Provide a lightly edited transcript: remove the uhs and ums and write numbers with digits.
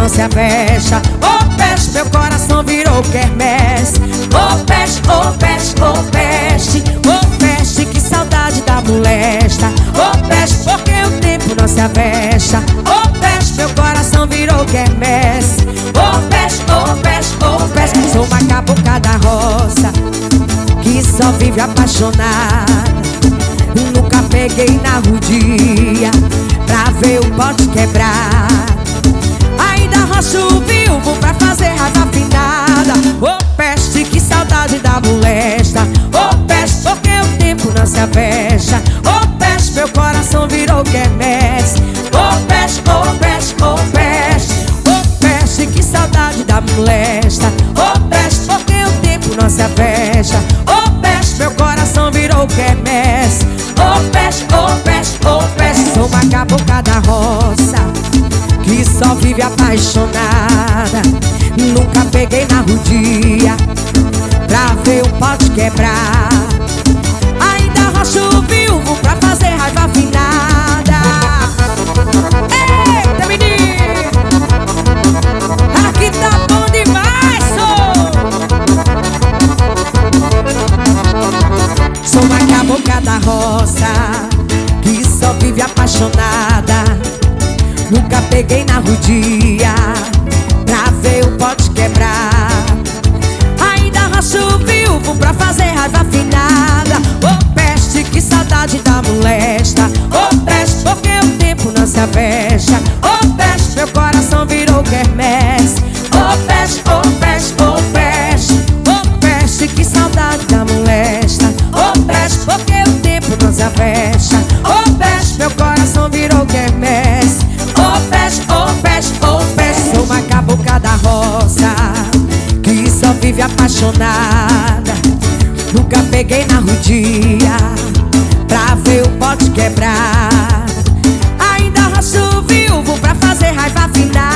não se avexa. Ô peste, meu coração virou quermesse. Ô peste, ô peste, ô peste. Ô peste, que saudade da molesta. Ô peste, porque o tempo não se avexa. Ô peste, meu coração virou quermesse. Ô peste, ô peste, ô peste. Sou uma cabocla da roça que só vive apaixonada. Nunca peguei na rodia pra ver o pote quebrar. Ainda roço o viúvo pra fazer raiva afinada. Ô peste, que saudade da molesta. Ô peste, porque o tempo não se avexa. Ô peste, meu coração virou quermesse. Ô peste, ô peste, ô peste. Ô peste, que saudade da molesta. Ô peste, porque o tempo não se avexa. Ô peste, meu coração virou quermesse. Ô peste, ô peste, ô peste. Sou uma cabocla da roça que só vive apaixonada. Nunca peguei na rodia pra ver o pote quebrar. Ainda roço o viúvo pra fazer raiva afinada. Eita, menino, aqui tá bom demais, sou uma cabocla da roça que só vive apaixonada. Nunca peguei na rodia pra ver o pote quebrar. Ainda roço o viúvo pra fazer raiva afinada. Ô peste, que saudade da molesta. Ô peste, porque o tempo não se avexa. Ô peste, meu coração virou quermesse. Ô peste, ô peste, ô peste. Ô peste, que saudade da molesta. Ô peste, porque o tempo não se avexa. Ô peste, meu coração virou quermesse. Ô peste, ô peste, ô peste. Sou uma cabocla da roça que só vive apaixonada. Nunca peguei na rodia pra ver o pote quebrar. Ainda roço o viúvo pra fazer raiva afinada.